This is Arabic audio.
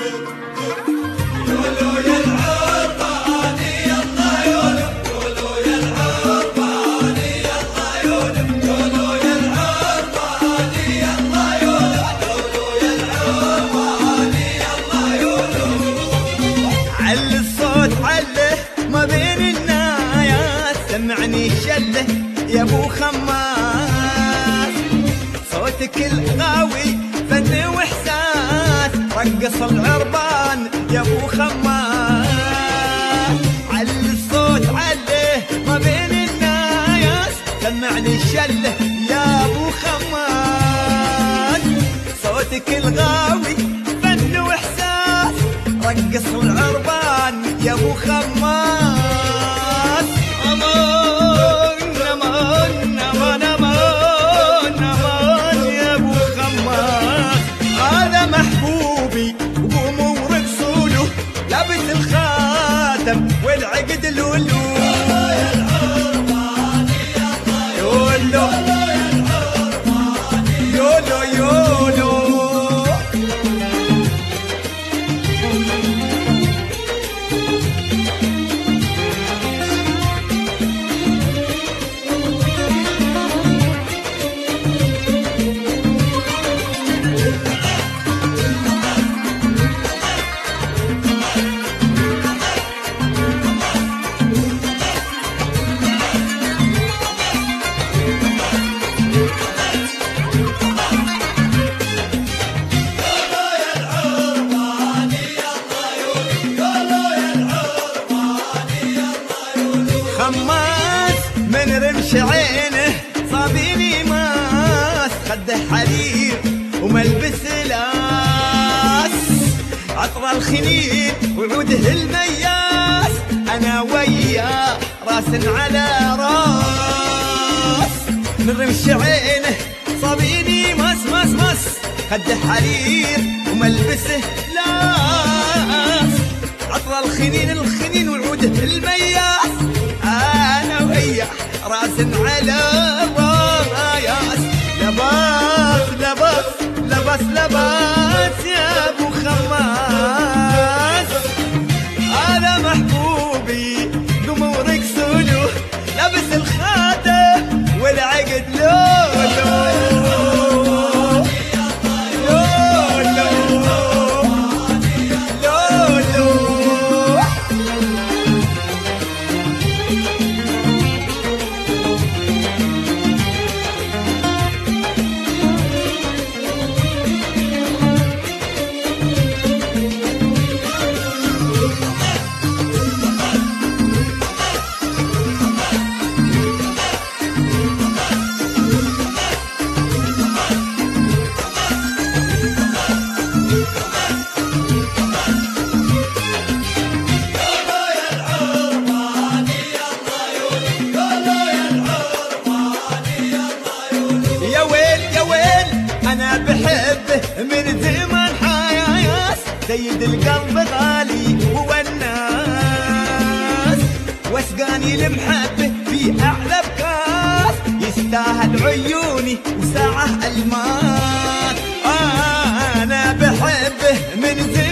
سمعني شله يا ابو خماس، صوتك الغاوي فن واحساس، رقص العربان يا ابو خماس. علي الصوت عليه ما بين الناس، سمعني شله يا ابو خماس، صوتك الغاوي فن واحساس، رقص العربان يا ابو خماس. امان امان امان امان امان يا ابو خماس، هذا محبوبي وقوموا ورقصوا له، لابس الخاتم والعقد لولو. يولو يولو يولو خماس من رمش عينه صابيني ماس، خده حرير وملبس لاس، عطر الخنين وعوده المياس، انا وياه راس على راس. من رمش عينه صابيني ماس ماس ماس، خده حرير وملبسه لاس، عطر الخنين وعوده المياس، انا وياه راس على راس. لباس لباس لباس لباس يا ابو خماس، هذا محبوبي قوموا ورقصوا له، لابس الخاتم والعقد لولو. أنا بحبه من زمان حياس، سيد القلب غالي هو الناس، واسقاني المحبة في أعلى بكاس، يستاهل عيوني وساعة الماس. أنا بحبه من زمان